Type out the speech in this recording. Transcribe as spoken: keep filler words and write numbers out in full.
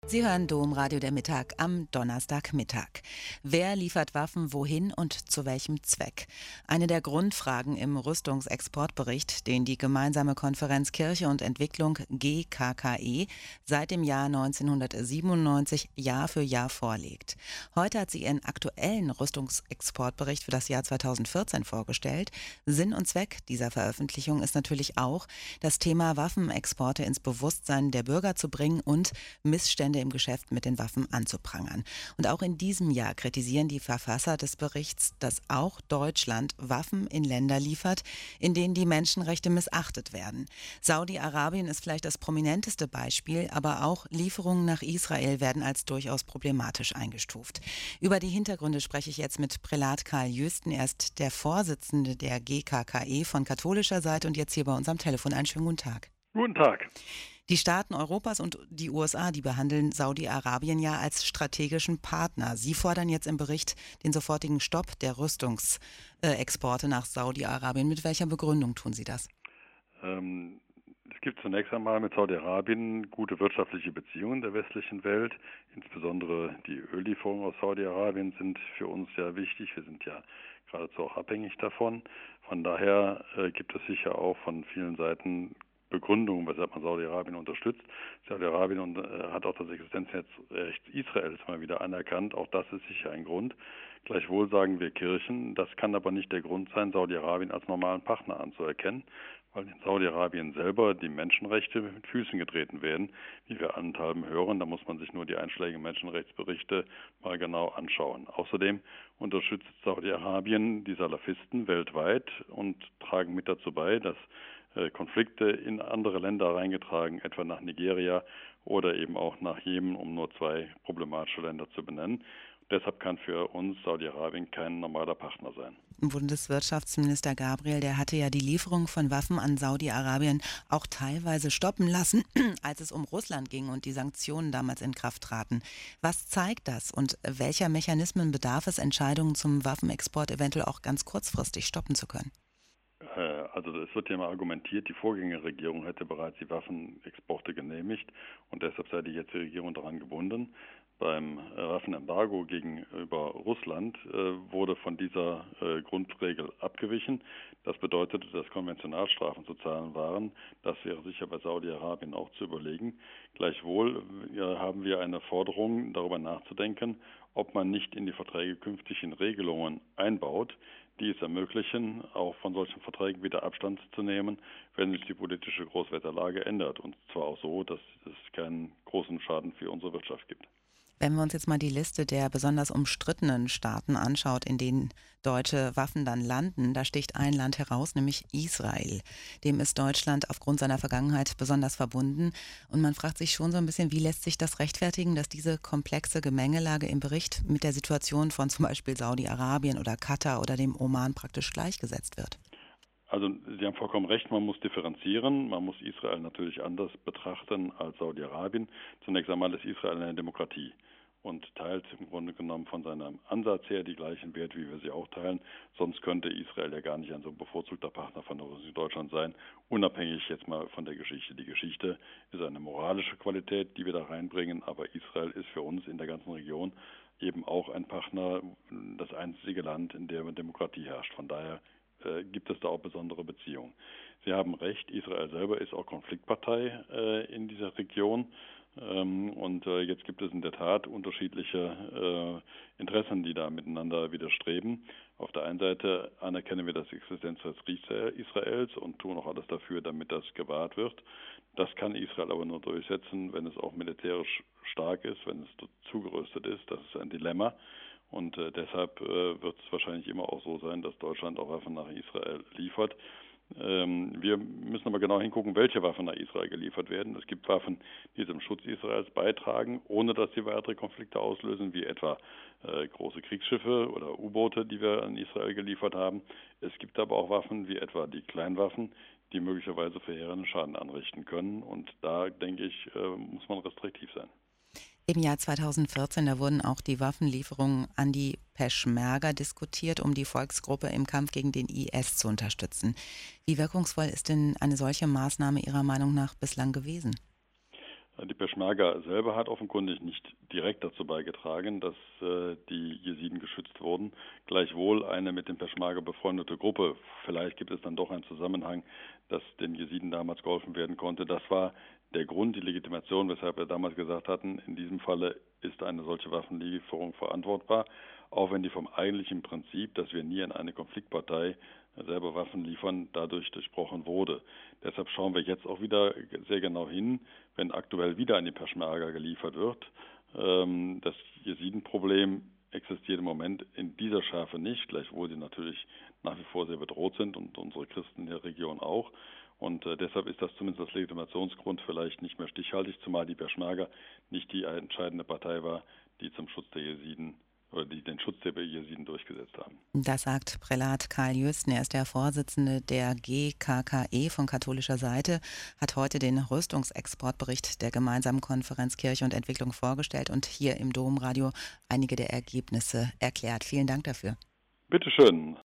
Sie hören Domradio der Mittag am Donnerstagmittag. Wer liefert Waffen wohin und zu welchem Zweck? Eine der Grundfragen im Rüstungsexportbericht, den die gemeinsame Konferenz Kirche und Entwicklung G K K E seit dem Jahr neunzehnhundertsiebenundneunzig Jahr für Jahr vorlegt. Heute hat sie ihren aktuellen Rüstungsexportbericht für das Jahr zweitausendvierzehn vorgestellt. Sinn und Zweck dieser Veröffentlichung ist natürlich auch, das Thema Waffenexporte ins Bewusstsein der Bürger zu bringen und Missstände im Geschäft mit den Waffen anzuprangern. Und auch in diesem Jahr kritisieren die Verfasser des Berichts, dass auch Deutschland Waffen in Länder liefert, in denen die Menschenrechte missachtet werden. Saudi-Arabien ist vielleicht das prominenteste Beispiel, aber auch Lieferungen nach Israel werden als durchaus problematisch eingestuft. Über die Hintergründe spreche ich jetzt mit Prälat Karl Jösten. Er ist der Vorsitzende der G K K E von katholischer Seite und jetzt hier bei uns am Telefon. Einen schönen guten Tag. Guten Tag. Die Staaten Europas und die U S A, die behandeln Saudi-Arabien ja als strategischen Partner. Sie fordern jetzt im Bericht den sofortigen Stopp der Rüstungsexporte nach Saudi-Arabien. Mit welcher Begründung tun Sie das? Ähm, es gibt zunächst einmal mit Saudi-Arabien gute wirtschaftliche Beziehungen der westlichen Welt. Insbesondere die Öllieferungen aus Saudi-Arabien sind für uns ja wichtig. Wir sind ja geradezu auch abhängig davon. Von daher äh, gibt es sicher auch von vielen Seiten Begründung, weshalb man Saudi-Arabien unterstützt. Saudi-Arabien äh, hat auch das Existenzrecht Israels mal wieder anerkannt. Auch das ist sicher ein Grund. Gleichwohl sagen wir Kirchen, das kann aber nicht der Grund sein, Saudi-Arabien als normalen Partner anzuerkennen, weil in Saudi-Arabien selber die Menschenrechte mit Füßen getreten werden, wie wir allenthalben hören. Da muss man sich nur die einschlägigen Menschenrechtsberichte mal genau anschauen. Außerdem unterstützt Saudi-Arabien die Salafisten weltweit und tragen mit dazu bei, dass Konflikte in andere Länder reingetragen, etwa nach Nigeria oder eben auch nach Jemen, um nur zwei problematische Länder zu benennen. Deshalb kann für uns Saudi-Arabien kein normaler Partner sein. Bundeswirtschaftsminister Gabriel, der hatte ja die Lieferung von Waffen an Saudi-Arabien auch teilweise stoppen lassen, als es um Russland ging und die Sanktionen damals in Kraft traten. Was zeigt das und welcher Mechanismen bedarf es, Entscheidungen zum Waffenexport eventuell auch ganz kurzfristig stoppen zu können? Also es wird ja mal argumentiert, die Vorgängerregierung hätte bereits die Waffenexporte genehmigt und deshalb sei die jetzige Regierung daran gebunden. Beim Waffenembargo gegenüber Russland äh, wurde von dieser äh, Grundregel abgewichen. Das bedeutete, dass Konventionalstrafen zu zahlen waren. Das wäre sicher bei Saudi-Arabien auch zu überlegen. Gleichwohl ja, haben wir eine Forderung, darüber nachzudenken, ob man nicht in die Verträge künftig in Regelungen einbaut, die es ermöglichen, auch von solchen Verträgen wieder Abstand zu nehmen, wenn sich die politische Großwetterlage ändert. Und zwar auch so, dass es keinen großen Schaden für unsere Wirtschaft gibt. Wenn wir uns jetzt mal die Liste der besonders umstrittenen Staaten anschaut, in denen deutsche Waffen dann landen, da sticht ein Land heraus, nämlich Israel. Dem ist Deutschland aufgrund seiner Vergangenheit besonders verbunden. Und man fragt sich schon so ein bisschen, wie lässt sich das rechtfertigen, dass diese komplexe Gemengelage im Bericht mit der Situation von zum Beispiel Saudi-Arabien oder Katar oder dem Oman praktisch gleichgesetzt wird? Also Sie haben vollkommen recht, man muss differenzieren. Man muss Israel natürlich anders betrachten als Saudi-Arabien. Zunächst einmal ist Israel eine Demokratie und teilt im Grunde genommen von seinem Ansatz her die gleichen Werte, wie wir sie auch teilen. Sonst könnte Israel ja gar nicht ein so bevorzugter Partner von Deutschland sein, unabhängig jetzt mal von der Geschichte. Die Geschichte ist eine moralische Qualität, die wir da reinbringen, aber Israel ist für uns in der ganzen Region eben auch ein Partner, das einzige Land, in dem Demokratie herrscht. Von daher äh, gibt es da auch besondere Beziehungen. Sie haben recht, Israel selber ist auch Konfliktpartei äh, in dieser Region. Ähm, und äh, jetzt gibt es in der Tat unterschiedliche äh, Interessen, die da miteinander widerstreben. Auf der einen Seite anerkennen wir das Existenzrecht Israels und tun auch alles dafür, damit das gewahrt wird. Das kann Israel aber nur durchsetzen, wenn es auch militärisch stark ist, wenn es zugerüstet ist. Das ist ein Dilemma. Und äh, deshalb äh, wird es wahrscheinlich immer auch so sein, dass Deutschland auch Waffen nach Israel liefert. Ähm, wir müssen aber genau hingucken, welche Waffen nach Israel geliefert werden. Es gibt Waffen, die zum Schutz Israels beitragen, ohne dass sie weitere Konflikte auslösen, wie etwa äh, große Kriegsschiffe oder U-Boote, die wir an Israel geliefert haben. Es gibt aber auch Waffen, wie etwa die Kleinwaffen, die möglicherweise verheerenden Schaden anrichten können. Und da, denke ich, äh, muss man restriktiv sein. Im Jahr zweitausendvierzehn, da wurden auch die Waffenlieferungen an die Peschmerga diskutiert, um die Volksgruppe im Kampf gegen den I S zu unterstützen. Wie wirkungsvoll ist denn eine solche Maßnahme Ihrer Meinung nach bislang gewesen? Die Peschmerga selber hat offenkundig nicht direkt dazu beigetragen, dass äh, die Jesiden geschützt wurden. Gleichwohl eine mit dem Peschmerga befreundete Gruppe, vielleicht gibt es dann doch einen Zusammenhang, dass den Jesiden damals geholfen werden konnte. Das war der Grund, die Legitimation, weshalb wir damals gesagt hatten, in diesem Falle ist eine solche Waffenlieferung verantwortbar, auch wenn die vom eigentlichen Prinzip, dass wir nie an eine Konfliktpartei selber Waffen liefern, dadurch durchbrochen wurde. Deshalb schauen wir jetzt auch wieder sehr genau hin, wenn aktuell wieder an die Peschmerga geliefert wird. Das Jesiden-Problem existiert im Moment in dieser Schärfe nicht, gleichwohl sie natürlich nach wie vor sehr bedroht sind und unsere Christen in der Region auch. Und äh, deshalb ist das zumindest als Legitimationsgrund vielleicht nicht mehr stichhaltig, zumal die Peschmerga nicht die entscheidende Partei war, die zum Schutz der Jesiden oder die den Schutz der Jesiden durchgesetzt haben. Das sagt Prälat Karl Jüsten. Er ist der Vorsitzende der G K K E von katholischer Seite, hat heute den Rüstungsexportbericht der gemeinsamen Konferenz Kirche und Entwicklung vorgestellt und hier im Domradio einige der Ergebnisse erklärt. Vielen Dank dafür. Bitte schön.